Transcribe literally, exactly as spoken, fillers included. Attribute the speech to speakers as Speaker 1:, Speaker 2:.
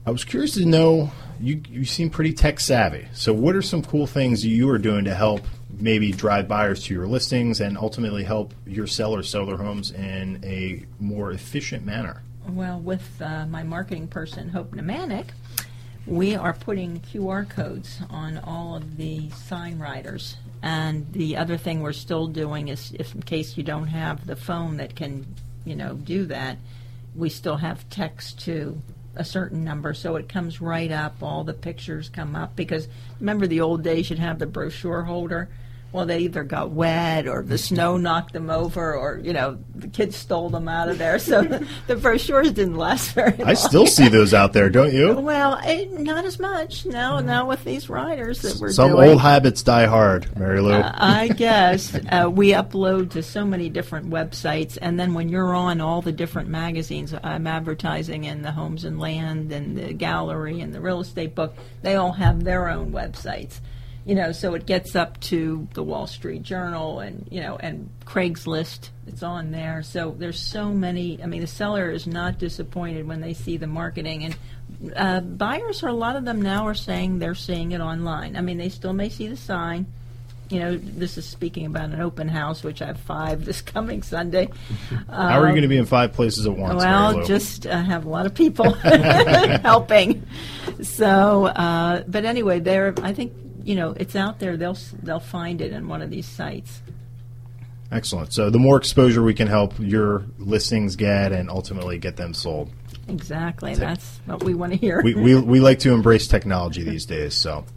Speaker 1: I was curious to know, you you seem pretty tech savvy. So what are some cool things you are doing to help maybe drive buyers to your listings and ultimately help your sellers sell their homes in a more efficient manner?
Speaker 2: Well, with uh, my marketing person, Hope Nemanik, we are putting Q R codes on all of the sign writers. And the other thing we're still doing is, if in case you don't have the phone that can, you know, do that, we still have text to a certain number, so it comes right up. All the pictures come up, because remember the old days, you'd have the brochure holder. Well, they either got wet or the snow knocked them over, or, you know, the kids stole them out of there. So the brochures didn't last very long.
Speaker 1: I still see those out there, don't you?
Speaker 2: Well, it, not as much. No, not with these writers that we're
Speaker 1: Some
Speaker 2: doing.
Speaker 1: Some old habits die hard, Mary Lou.
Speaker 2: Uh, I guess. Uh, we upload to so many different websites, and then when you're on all the different magazines, I'm advertising in the Homes and Land and the Gallery and the Real Estate Book, they all have their own websites. You know, so it gets up to the Wall Street Journal and, you know, and Craigslist. It's on there. So there's so many. I mean, the seller is not disappointed when they see the marketing. And uh, buyers, are a lot of them now are saying they're seeing it online. I mean, they still may see the sign. You know, this is speaking about an open house, which I have five this coming Sunday. Uh,
Speaker 1: How are you going to be in five places at once,
Speaker 2: Well,
Speaker 1: Mary Lou?
Speaker 2: just uh, have a lot of people helping. So, uh, but anyway, there. I think, you know, it's out there. They'll they'll find it in one of these sites.
Speaker 1: Excellent. So the more exposure we can help your listings get and ultimately get them sold.
Speaker 2: Exactly. That's what we want to hear.
Speaker 1: We, we we like to embrace technology these days. So